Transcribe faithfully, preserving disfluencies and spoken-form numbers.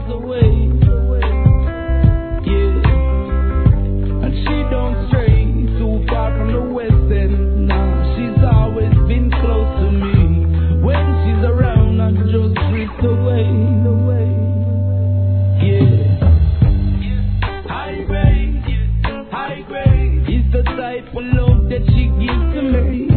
miles away. Yeah, and she don't stray too far from the west end. Nah, she's always been close to me. When she's around, I just drift away. Yeah, high grade, high grade is the type of love that she gives to me.